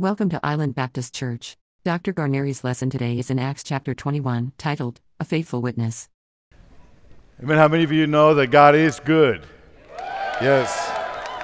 Welcome to Island Baptist Church. Dr. Garneri's lesson today is in Acts chapter 21, titled, A Faithful Witness. Amen. How many of you know that God is good? Yes.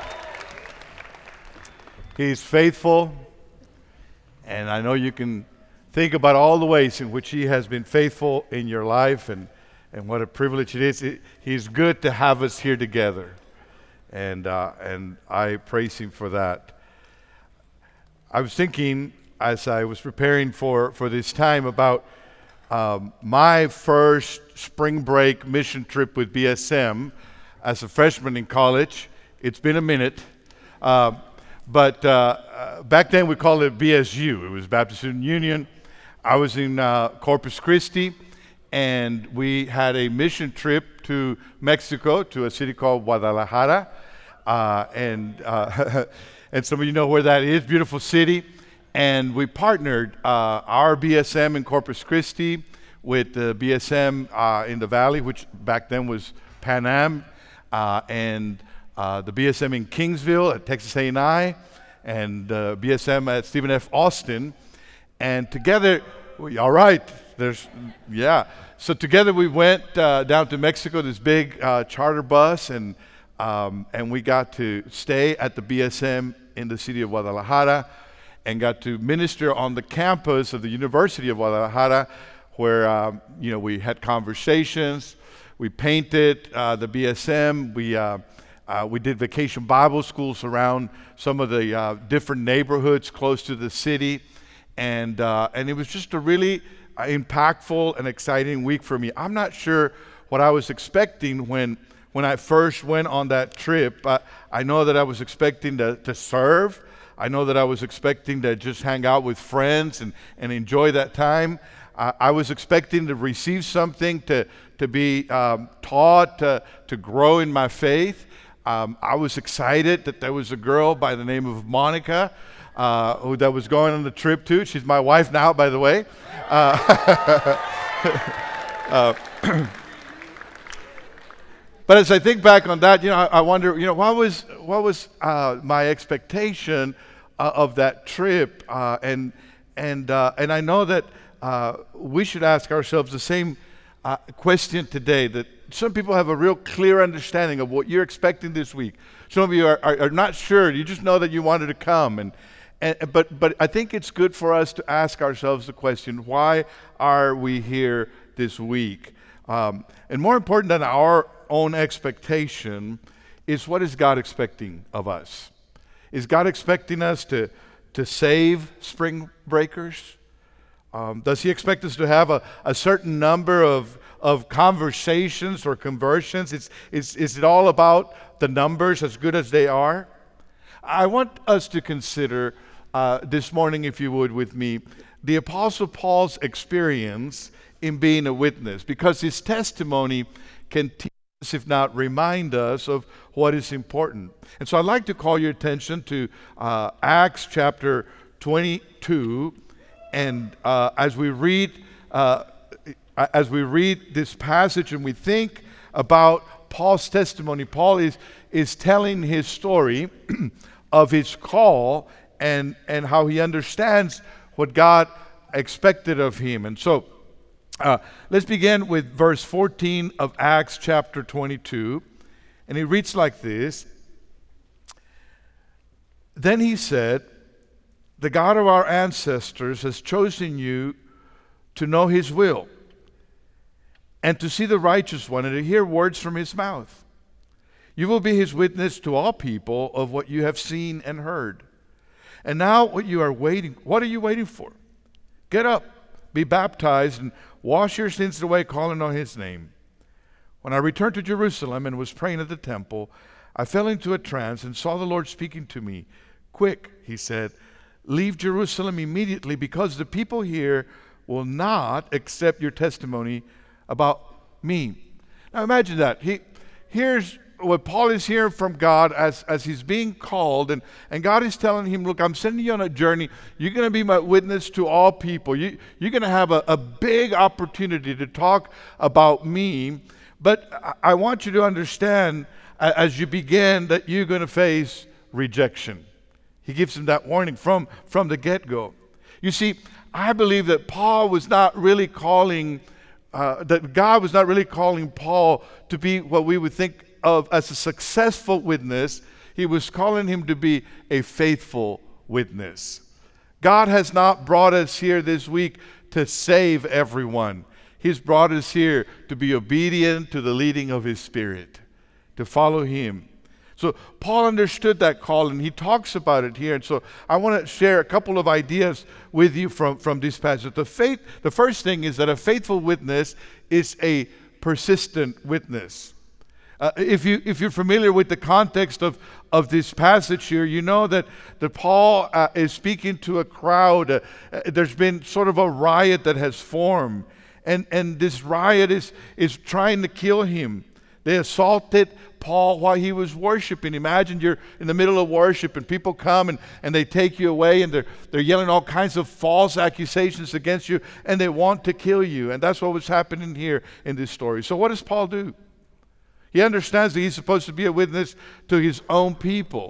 He's faithful, and I know you can think about all the ways in which He has been faithful in your life, and what a privilege it is. He's good to have us here together, and I praise Him for that. I was thinking as I was preparing for this time about my first spring break mission trip with BSM as a freshman in college. It's been a minute, but back then we called it BSU. It was Baptist Student Union. I was in Corpus Christi, and we had a mission trip to Mexico, to a city called Guadalajara, and some of you know where that is, beautiful city. And we partnered our BSM in Corpus Christi with the BSM in the Valley, which back then was Pan Am, and the BSM in Kingsville at Texas A&I, and BSM at Stephen F. Austin. And together, So together we went down to Mexico, this big charter bus, and we got to stay at the BSM in the city of Guadalajara and got to minister on the campus of the University of Guadalajara, where we had conversations, we painted the BSM, we did vacation Bible schools around some of the different neighborhoods close to the city, and it was just a really impactful and exciting week for me. I'm not sure what I was expecting when I first went on that trip. I know that I was expecting to serve. I know that I was expecting to just hang out with friends and enjoy that time. I was expecting to receive something, to be taught, to grow in my faith. I was excited that there was a girl by the name of Monica that was going on the trip too. She's my wife now, by the way. But as I think back on that, I wonder, what was my expectation of that trip? And I know that we should ask ourselves the same question today, that some people have a real clear understanding of what you're expecting this week. Some of you are not sure. You just know that you wanted to come. But I think it's good for us to ask ourselves the question, why are we here this week? And more important than our own expectation is, what is God expecting of us? Is God expecting us to save spring breakers? Does He expect us to have a certain number of conversations or conversions? Is it all about the numbers, as good as they are? I want us to consider this morning, if you would, with me, the Apostle Paul's experience in being a witness, because his testimony can teach us, if not remind us, of what is important. And so I'd like to call your attention to Acts chapter 22, and as we read this passage and we think about Paul's testimony, Paul is telling his story of his call and how he understands what God expected of him. And so let's begin with verse 14 of Acts chapter 22, and it reads like this. Then he said, "The God of our ancestors has chosen you to know His will, and to see the righteous one, and to hear words from His mouth. You will be His witness to all people of what you have seen and heard. And now what are you waiting for? Get up, be baptized, and wash your sins away, calling on His name." When I returned to Jerusalem and was praying at the temple, I fell into a trance and saw the Lord speaking to me. "Quick," He said, "leave Jerusalem immediately, because the people here will not accept your testimony about me." Now imagine that. Here's what Paul is hearing from God as he's being called, and God is telling him, "Look, I'm sending you on a journey. You're going to be my witness to all people. You're going to have a big opportunity to talk about me, but I want you to understand as you begin that you're going to face rejection." He gives him that warning from the get-go. You see, I believe that Paul was not really calling, that God was not really calling Paul to be what we would think of as a successful witness. He was calling him to be a faithful witness. God has not brought us here this week to save everyone. He's brought us here to be obedient to the leading of His Spirit, to follow Him. So Paul understood that call, and he talks about it here. And so I want to share a couple of ideas with you from this passage. The first thing is that a faithful witness is a persistent witness. If you're familiar with the context of this passage here, you know that Paul is speaking to a crowd. There's been sort of a riot that has formed, and this riot is trying to kill him. They assaulted Paul while he was worshiping. Imagine you're in the middle of worship and people come and they take you away, and they're yelling all kinds of false accusations against you, and they want to kill you. And that's what was happening here in this story. So what does Paul do? He understands that he's supposed to be a witness to his own people.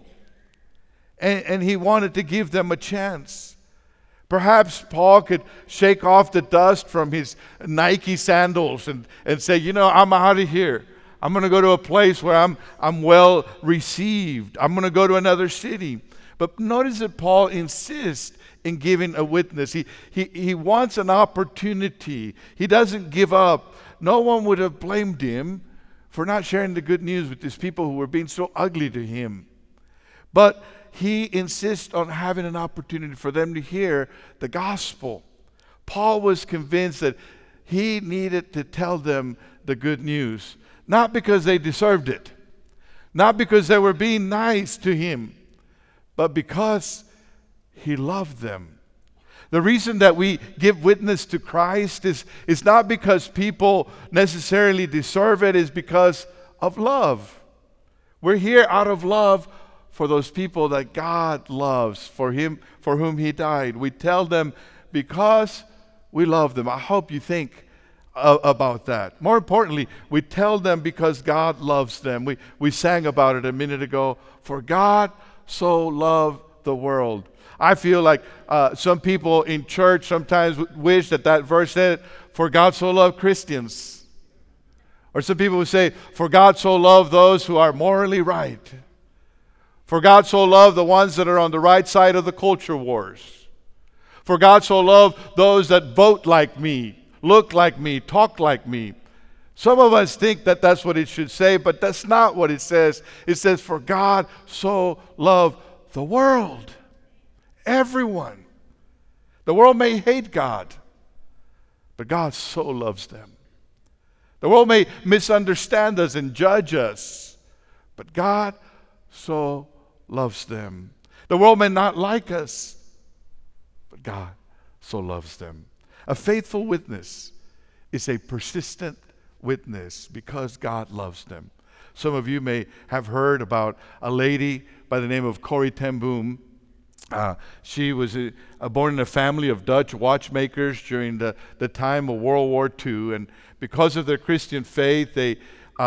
And he wanted to give them a chance. Perhaps Paul could shake off the dust from his Nike sandals and say, I'm out of here. I'm going to go to a place where I'm well received. I'm going to go to another city. But notice that Paul insists in giving a witness. He wants an opportunity. He doesn't give up. No one would have blamed him for not sharing the good news with these people who were being so ugly to him. But he insists on having an opportunity for them to hear the gospel. Paul was convinced that he needed to tell them the good news. Not because they deserved it, not because they were being nice to him, but because he loved them. The reason that we give witness to Christ is not because people necessarily deserve it, is because of love. We're here out of love for those people that God loves, for whom He died. We tell them because we love them. I hope you think about that. More importantly, we tell them because God loves them. We sang about it a minute ago. For God so loved the world. I feel like some people in church sometimes wish that verse said, for God so loved Christians. Or some people would say, for God so loved those who are morally right. For God so loved the ones that are on the right side of the culture wars. For God so loved those that vote like me, look like me, talk like me. Some of us think that that's what it should say, but that's not what it says. It says, for God so loved the world. Everyone. The world may hate God, but God so loves them. The world may misunderstand us and judge us, but God so loves them. The world may not like us, but God so loves them. A faithful witness is a persistent witness because God loves them. Some of you may have heard about a lady by the name of Corrie ten Boom. She was born in a family of Dutch watchmakers during the time of World War II. And because of their Christian faith, they,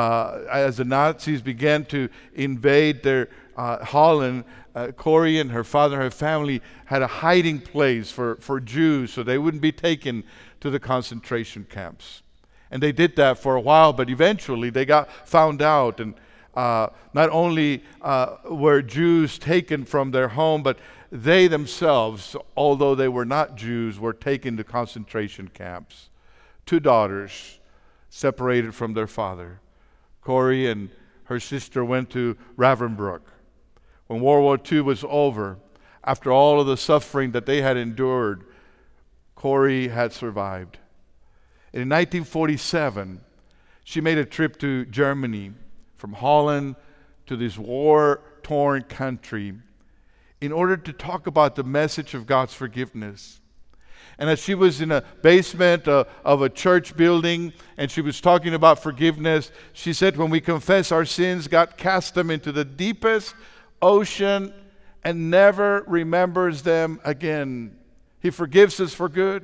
as the Nazis began to invade their Holland, Corrie and her father and her family had a hiding place for Jews so they wouldn't be taken to the concentration camps. And they did that for a while, but eventually they got found out. And not only were Jews taken from their home, but they themselves, although they were not Jews, were taken to concentration camps. 2 daughters separated from their father. Corrie and her sister went to Ravensbrück. When World War II was over, after all of the suffering that they had endured, Corrie had survived. And in 1947, she made a trip to Germany, from Holland to this war-torn country, in order to talk about the message of God's forgiveness. And as she was in a basement of a church building, and she was talking about forgiveness, she said, when we confess our sins, God casts them into the deepest ocean and never remembers them again. He forgives us for good.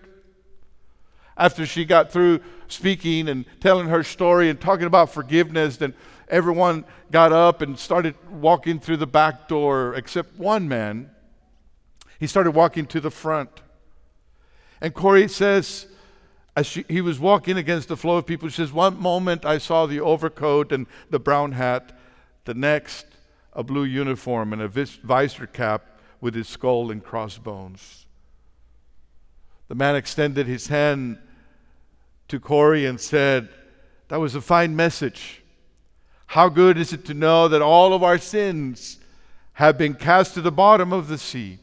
After she got through speaking and telling her story and talking about forgiveness, then everyone got up and started walking through the back door except one man. He started walking to the front. And Corrie says, as he was walking against the flow of people, she says, one moment I saw the overcoat and the brown hat, the next a blue uniform and a visor cap with his skull and crossbones. The man extended his hand to Corrie and said, that was a fine message. How good is it to know that all of our sins have been cast to the bottom of the sea.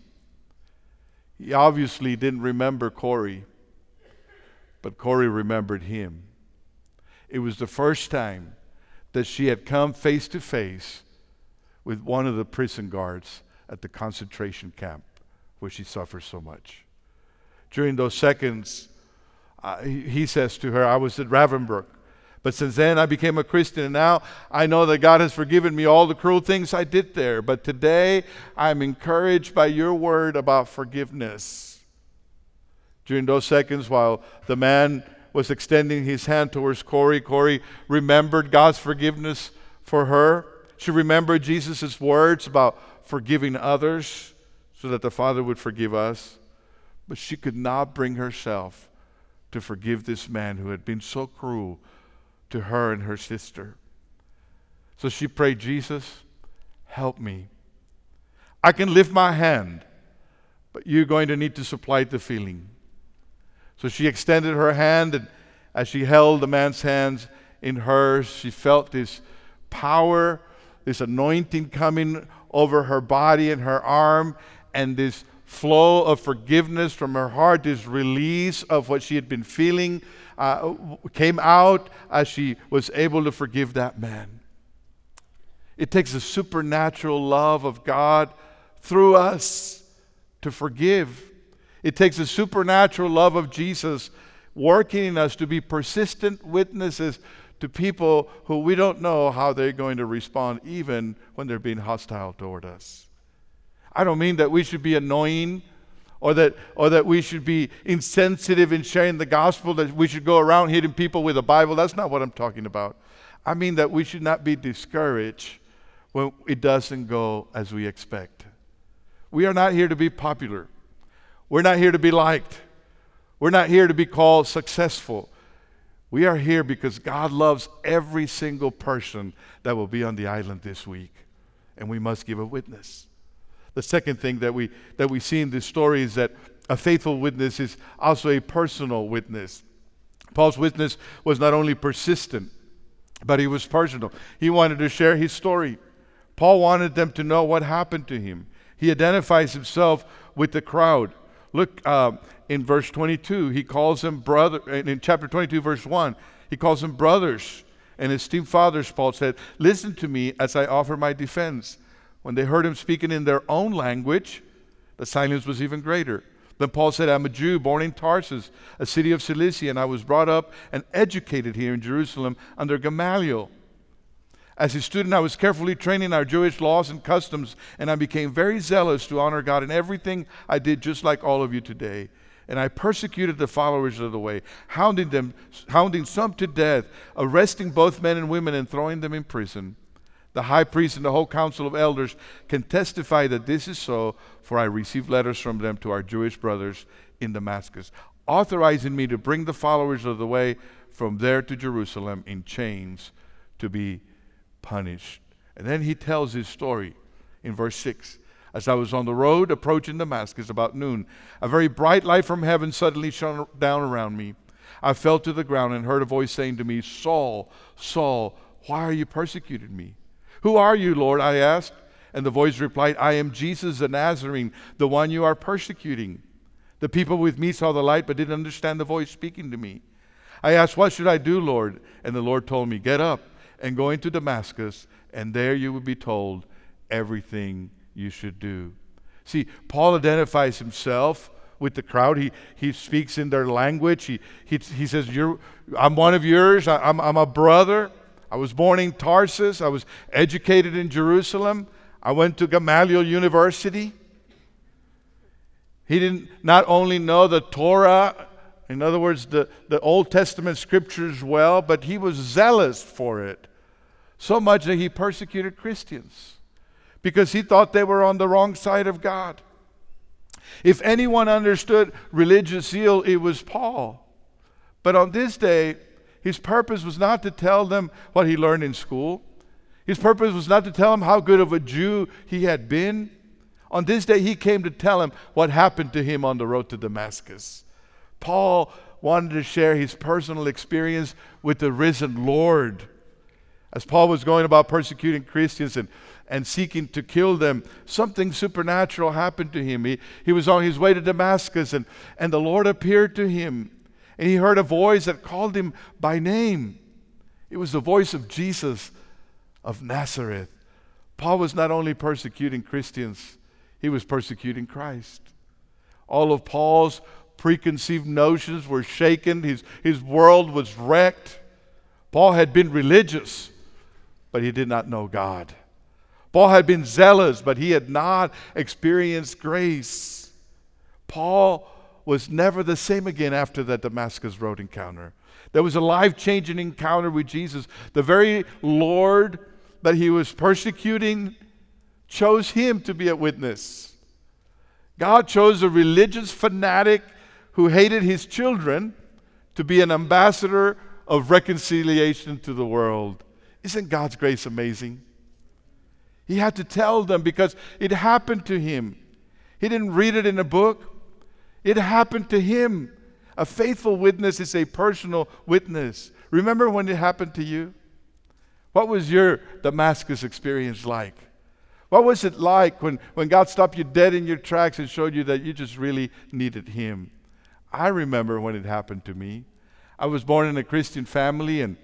He obviously didn't remember Corrie, but Corrie remembered him. It was the first time that she had come face to face with one of the prison guards at the concentration camp where she suffered so much. During those seconds, he says to her, I was at Ravensbrück, but since then I became a Christian, and now I know that God has forgiven me all the cruel things I did there. But today I'm encouraged by your word about forgiveness. During those seconds, while the man was extending his hand towards Corrie, Corrie remembered God's forgiveness for her. She remembered Jesus' words about forgiving others so that the Father would forgive us. But she could not bring herself to forgive this man who had been so cruel to her and her sister. So she prayed, Jesus, help me. I can lift my hand, but you're going to need to supply the feeling. So she extended her hand, and as she held the man's hands in hers, she felt this power, this anointing coming over her body and her arm, and this flow of forgiveness from her heart, this release of what she had been feeling came out as she was able to forgive that man. It takes a supernatural love of God through us to forgive. It takes a supernatural love of Jesus working in us to be persistent witnesses to people who we don't know how they're going to respond, even when they're being hostile toward us. I don't mean that we should be annoying or that we should be insensitive in sharing the gospel, that we should go around hitting people with a Bible. That's not what I'm talking about. I mean that we should not be discouraged when it doesn't go as we expect. We are not here to be popular. We're not here to be liked. We're not here to be called successful. We are here because God loves every single person that will be on the island this week, and we must give a witness. The second thing that we see in this story is that a faithful witness is also a personal witness. Paul's witness was not only persistent, but he was personal. He wanted to share his story. Paul wanted them to know what happened to him. He identifies himself with the crowd. Look in verse 22, he calls them brother. In chapter 22, verse 1, he calls them brothers and esteemed fathers. Paul said, listen to me as I offer my defense. When they heard him speaking in their own language, the silence was even greater. Then Paul said, I'm a Jew born in Tarsus, a city of Cilicia, and I was brought up and educated here in Jerusalem under Gamaliel. As a student, I was carefully trained in our Jewish laws and customs, and I became very zealous to honor God in everything I did, just like all of you today. And I persecuted the followers of the way, hounding some to death, arresting both men and women and throwing them in prison. The high priest and the whole council of elders can testify that this is so, for I received letters from them to our Jewish brothers in Damascus, authorizing me to bring the followers of the way from there to Jerusalem in chains to be punished. And then he tells his story in verse 6. As I was on the road approaching Damascus about noon, a very bright light from heaven suddenly shone down around me. I fell to the ground and heard a voice saying to me, Saul, Saul, why are you persecuting me? Who are you, Lord? I asked. And the voice replied, I am Jesus the Nazarene, the one you are persecuting. The people with me saw the light but didn't understand the voice speaking to me. I asked, what should I do, Lord? And the Lord told me, get up and go into Damascus, and there you will be told everything you should do. See, Paul identifies himself with the crowd. He speaks in their language. He says, I'm one of yours. I'm a brother. I was born in Tarsus. I was educated in Jerusalem. I went to Gamaliel University. He didn't not only know the Torah, in other words, the Old Testament scriptures well, but he was zealous for it. So much that he persecuted Christians because he thought they were on the wrong side of God. If anyone understood religious zeal, it was Paul. But on this day, his purpose was not to tell them what he learned in school. His purpose was not to tell them how good of a Jew he had been. On this day, he came to tell him what happened to him on the road to Damascus. Paul wanted to share his personal experience with the risen Lord. As Paul was going about persecuting Christians and seeking to kill them, something supernatural happened to him. He was on his way to Damascus, and the Lord appeared to him. And he heard a voice that called him by name. It was the voice of Jesus of Nazareth. Paul was not only persecuting Christians, he was persecuting Christ. All of Paul's preconceived notions were shaken. His world was wrecked. Paul had been religious, but he did not know God. Paul had been zealous, but he had not experienced grace. Paul was never the same again after that Damascus Road encounter. There was a life-changing encounter with Jesus. The very Lord that he was persecuting chose him to be a witness. God chose a religious fanatic who hated his children to be an ambassador of reconciliation to the world. Isn't God's grace amazing? He had to tell them because it happened to him. He didn't read it in a book. It happened to him. A faithful witness is a personal witness. Remember when it happened to you? What was your Damascus experience like? What was it like when God stopped you dead in your tracks and showed you that you just really needed Him? I remember when it happened to me. I was born in a Christian family, and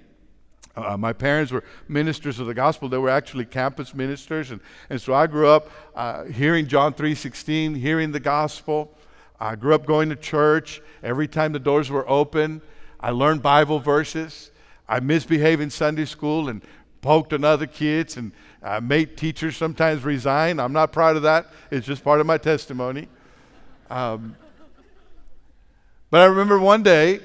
my parents were ministers of the gospel. They were actually campus ministers, and so I grew up hearing John 3:16, hearing the gospel. I grew up going to church. Every time the doors were open, I learned Bible verses. I misbehaved in Sunday school and poked on other kids and made teachers sometimes resign. I'm not proud of that. It's just part of my testimony. But I remember one day,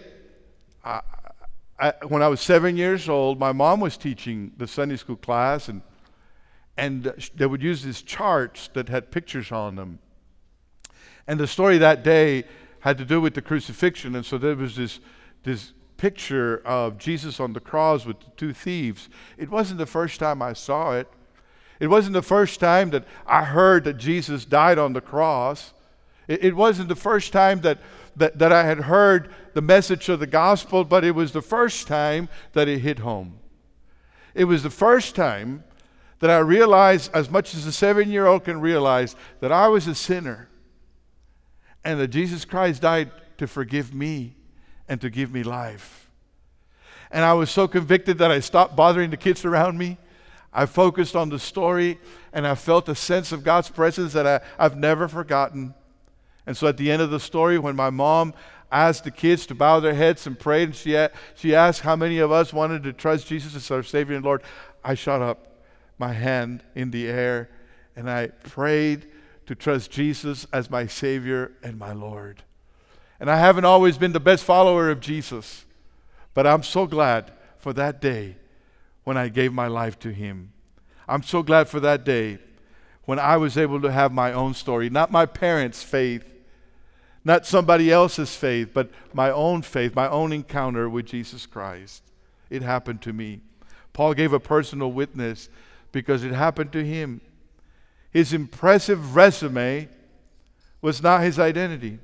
when I was 7 years old, my mom was teaching the Sunday school class, and they would use these charts that had pictures on them. And the story that day had to do with the crucifixion, and so there was this picture of Jesus on the cross with the two thieves. It wasn't the first time I saw it. It wasn't the first time that I heard that Jesus died on the cross. It wasn't the first time that I had heard the message of the gospel, but it was the first time that it hit home. It was the first time that I realized, as much as a 7-year-old can realize, that I was a sinner and that Jesus Christ died to forgive me and to give me life. And I was so convicted that I stopped bothering the kids around me. I focused on the story, and I felt a sense of God's presence that I've never forgotten. And so at the end of the story, when my mom asked the kids to bow their heads and pray, and she asked how many of us wanted to trust Jesus as our Savior and Lord, I shot up my hand in the air, and I prayed to trust Jesus as my Savior and my Lord. And I haven't always been the best follower of Jesus, but I'm so glad for that day when I gave my life to Him. I'm so glad for that day when I was able to have my own story, not my parents' faith, not somebody else's faith, but my own faith, my own encounter with Jesus Christ. It happened to me. Paul gave a personal witness because it happened to him. His impressive resume was not his identity.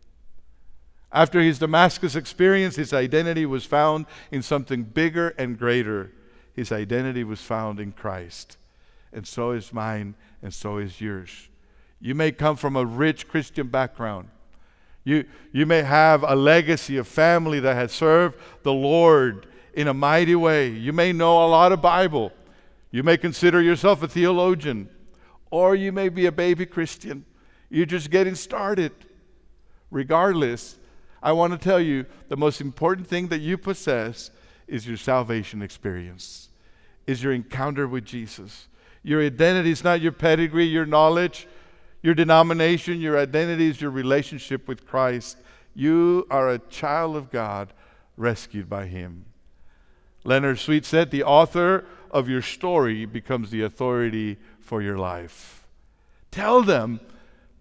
After his Damascus experience, his identity was found in something bigger and greater. His identity was found in Christ. And so is mine, and so is yours. You may come from a rich Christian background. You may have a legacy of family that has served the Lord in a mighty way. You may know a lot of Bible. You may consider yourself a theologian. Or you may be a baby Christian. You're just getting started. Regardless, I want to tell you the most important thing that you possess is your salvation experience, is your encounter with Jesus. Your identity is not your pedigree, your knowledge, your denomination. Your identity is your relationship with Christ. You are a child of God, rescued by Him. Leonard Sweet said, the author of your story becomes the authority for your life. Tell them,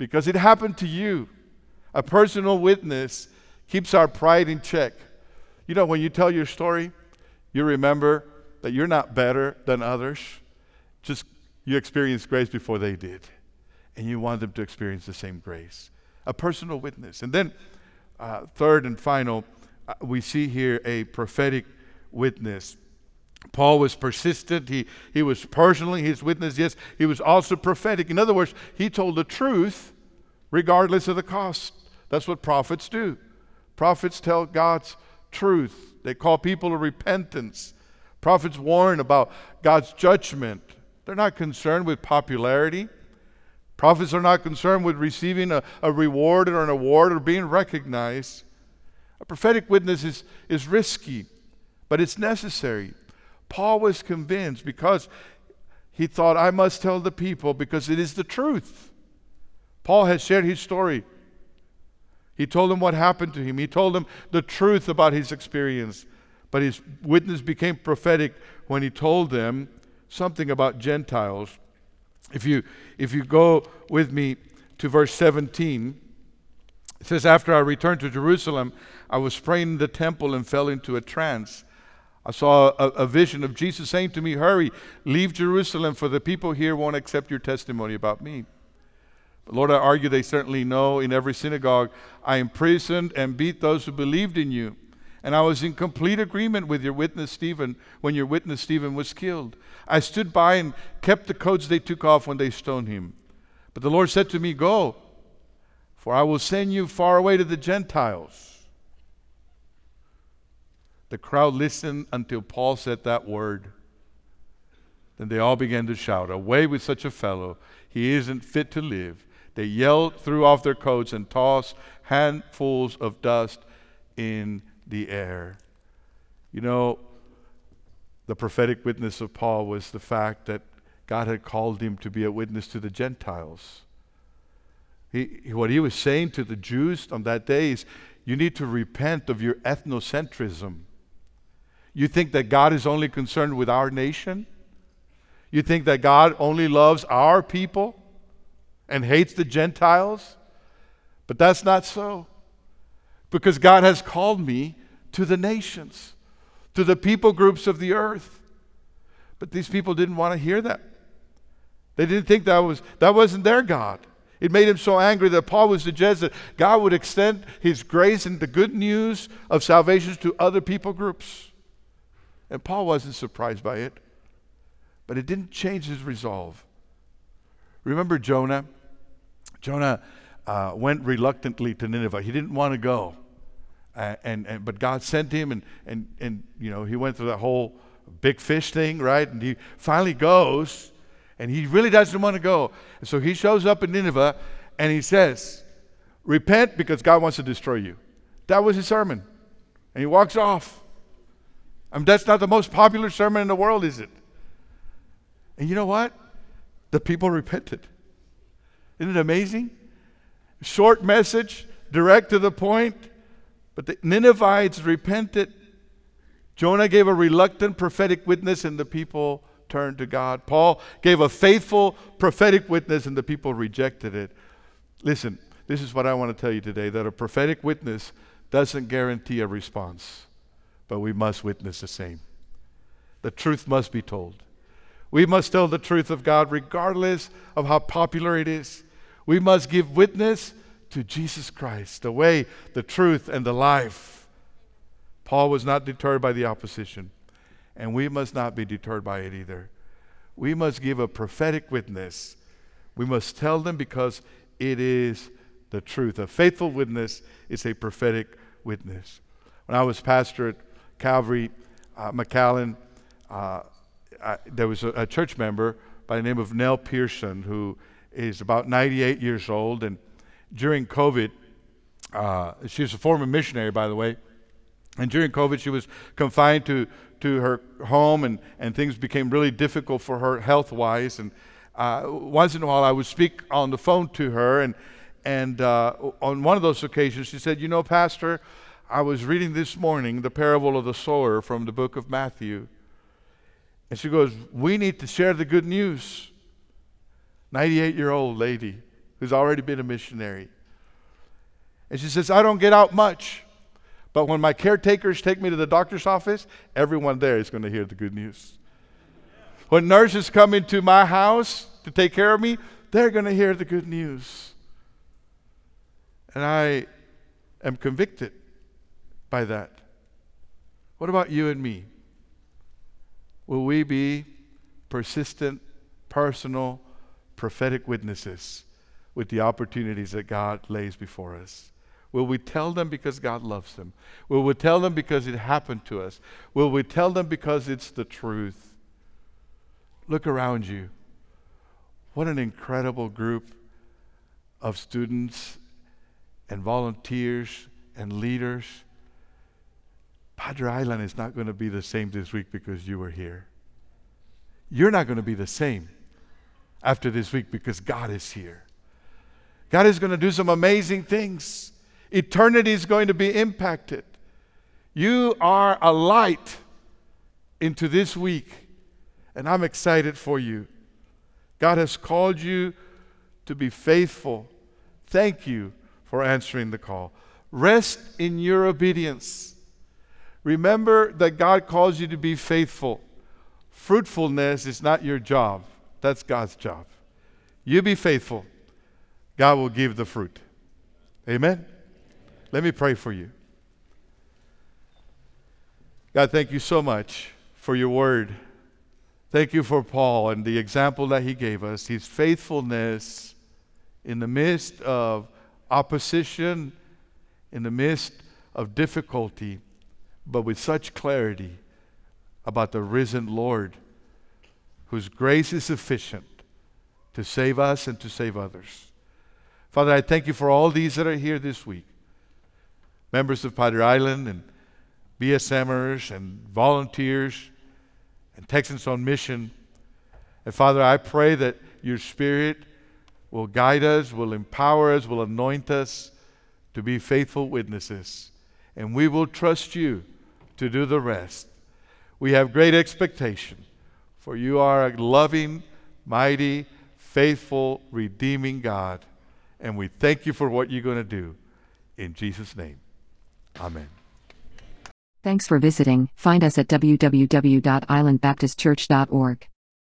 because it happened to you. A personal witness keeps our pride in check. You know, when you tell your story, you remember that you're not better than others. Just you experienced grace before they did. And you want them to experience the same grace. A personal witness. And then third and final, we see here a prophetic witness. Paul was persistent. He was personally his witness. Yes, he was also prophetic. In other words, he told the truth regardless of the cost. That's what prophets do. Prophets tell God's truth. They call people to repentance. Prophets warn about God's judgment. They're not concerned with popularity. Prophets are not concerned with receiving a reward or an award or being recognized. A prophetic witness is risky, but it's necessary. Paul was convinced because he thought, I must tell the people because it is the truth. Paul has shared his story. He told them what happened to him. He told them the truth about his experience. But his witness became prophetic when he told them something about Gentiles. If you go with me to verse 17, it says, after I returned to Jerusalem, I was praying in the temple and fell into a trance. I saw a vision of Jesus saying to me, hurry, leave Jerusalem, for the people here won't accept your testimony about me. But Lord, I argue they certainly know in every synagogue I imprisoned and beat those who believed in you. And I was in complete agreement with your witness Stephen when your witness Stephen was killed. I stood by and kept the coats they took off when they stoned him. But the Lord said to me, go, for I will send you far away to the Gentiles. The crowd listened until Paul said that word. Then they all began to shout, away with such a fellow. He isn't fit to live. They yelled, threw off their coats, and tossed handfuls of dust in the air. You know, the prophetic witness of Paul was the fact that God had called him to be a witness to the Gentiles. What he was saying to the Jews on that day is, you need to repent of your ethnocentrism. You think that God is only concerned with our nation? You think that God only loves our people and hates the Gentiles? But that's not so. Because God has called me to the nations, to the people groups of the earth. But these people didn't want to hear that. They didn't think that wasn't their God. It made him so angry that Paul would suggest that God would extend his grace and the good news of salvation to other people groups. And Paul wasn't surprised by it. But it didn't change his resolve. Remember Jonah? Jonah went reluctantly to Nineveh. He didn't want to go. But God sent him, and you know, he went through that whole big fish thing, right? And he finally goes, and he really doesn't want to go. And so he shows up in Nineveh, and he says, repent because God wants to destroy you. That was his sermon. And he walks off. I mean, that's not the most popular sermon in the world, is it? And you know what? The people repented. Isn't it amazing? Short message, direct to the point. But the Ninevites repented. Jonah gave a reluctant prophetic witness, and the people turned to God. Paul gave a faithful prophetic witness, and the people rejected it. Listen, this is what I want to tell you today, that a prophetic witness doesn't guarantee a response, but we must witness the same. The truth must be told. We must tell the truth of God regardless of how popular it is. We must give witness to Jesus Christ, the way, the truth, and the life. Paul was not deterred by the opposition, and we must not be deterred by it either. We must give a prophetic witness. We must tell them because it is the truth. A faithful witness is a prophetic witness. When I was pastor at Calvary, McAllen, there was a church member by the name of Nell Pearson who is about 98 years old, and during COVID, she was a former missionary, by the way, and during COVID she was confined to her home, and things became really difficult for her health-wise, and once in a while I would speak on the phone to her, and on one of those occasions she said, you know, Pastor, I was reading this morning the parable of the sower from the book of Matthew. And she goes, we need to share the good news. 98-year-old lady who's already been a missionary. And she says, I don't get out much, but when my caretakers take me to the doctor's office, everyone there is going to hear the good news. When nurses come into my house to take care of me, they're going to hear the good news. And I am convicted by that. What about you and me? Will we be persistent, personal, prophetic witnesses with the opportunities that God lays before us? Will we tell them because God loves them? Will we tell them because it happened to us? Will we tell them because it's the truth? Look around you. What an incredible group of students and volunteers and leaders. Padre Island is not going to be the same this week because you were here. You're not going to be the same after this week because God is here. God is going to do some amazing things. Eternity is going to be impacted. You are a light into this week, and I'm excited for you. God has called you to be faithful. Thank you for answering the call. Rest in your obedience. Remember that God calls you to be faithful. Fruitfulness is not your job. That's God's job. You be faithful. God will give the fruit. Amen? Let me pray for you. God, thank you so much for your word. Thank you for Paul and the example that he gave us, his faithfulness in the midst of opposition, in the midst of difficulty, but with such clarity about the risen Lord, whose grace is sufficient to save us and to save others. Father, I thank you for all these that are here this week, members of Padre Island and BSMers and volunteers and Texans on Mission. And Father, I pray that your Spirit will guide us, will empower us, will anoint us to be faithful witnesses. And we will trust you to do the rest. We have great expectation, for you are a loving, mighty, faithful, redeeming God. And we thank you for what you're going to do. In Jesus' name, amen. Thanks for visiting. Find us at www.islandbaptistchurch.org.